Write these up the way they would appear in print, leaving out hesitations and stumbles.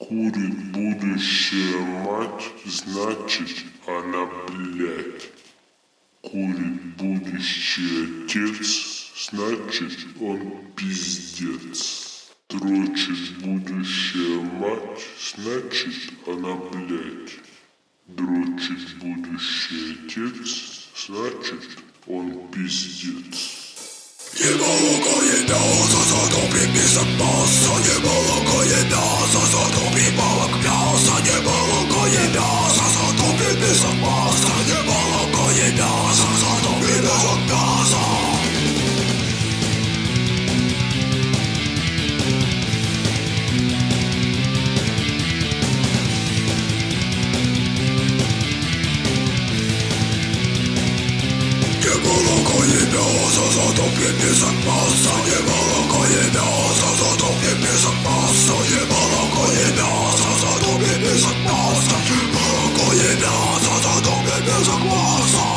Курит будущая мать, значит она блядь. Курит будущий отец, значит он пиздец. Дрочит будущая мать, значит она блядь. Дрочит будущий отец, значит он пиздец. Не молоко еда, засадоби писок масса. Не молоко еда, засадоби балок мяса. Не молоко еда, засадоби писок масса. Не молоко еда, засадоби писок мяса. Засадоби писок масса. Не молоко еда, засадоби писок масса. Не молоко еда, засадоби писок масса. Молоко еда, засадоби писок масса.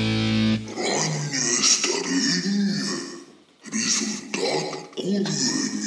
Результат курения.